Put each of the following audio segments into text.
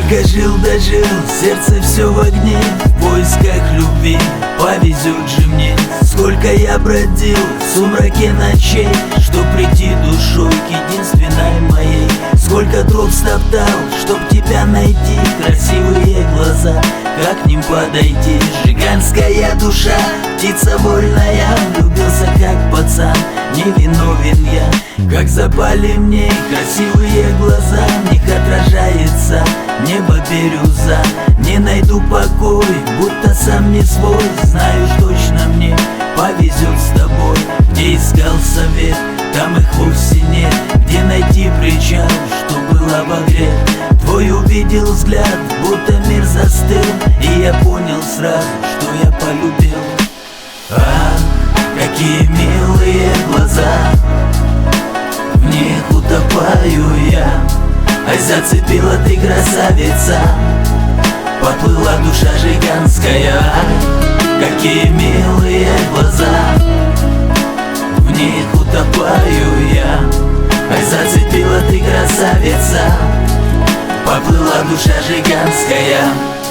Сколько жил, дожил, сердце все в огне, в поисках любви, повезет же мне. Сколько я бродил в сумраке ночей, чтоб прийти душой к единственной моей. Сколько троп стоптал, чтоб тебя найти, красивые глаза, как к ним подойти. Жиганская душа, птица вольная, влюбился как пацан, невиновен я. Как запали мне красивые глаза, в них отражается небо бирюза. Не найду покой, будто сам не свой, знаю точно мне повезет с тобой. Где искал совет, там их вовсе нет. Где найти причал, что было в игре? Твой увидел взгляд, будто мир застыл, и я понял сразу, что я полюбил. Ах, какие милые глаза, в них утопаю я. Ай, зацепила ты, красавица, поплыла душа жиганская. Какие милые глаза, в них утопаю я. Ай, зацепила ты, красавица, поплыла душа жиганская.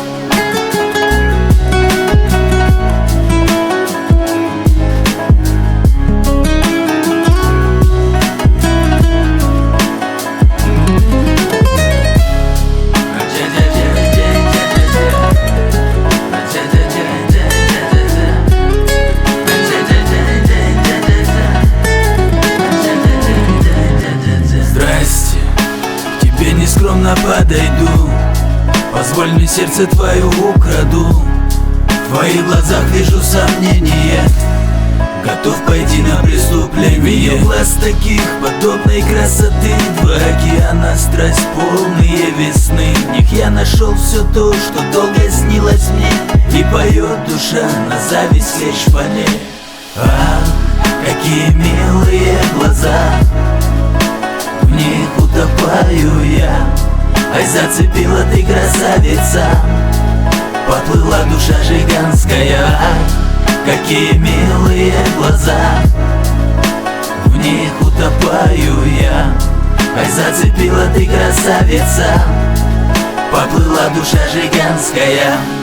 Скромно подойду, позволь мне сердце твое украду. В твоих глазах вижу сомнение, готов пойти на преступление. В ее глаз таких подобной красоты, два океана, страсть, полные весны. В них я нашел все то, что долго снилось мне, и поет душа на зависть лишь по ней. Ах, какие милые глаза, в них утопаю я. Ай, зацепила ты, красавица, поплыла душа жиганская. Какие милые глаза, в них утопаю я. Ай, зацепила ты, красавица, поплыла душа жиганская.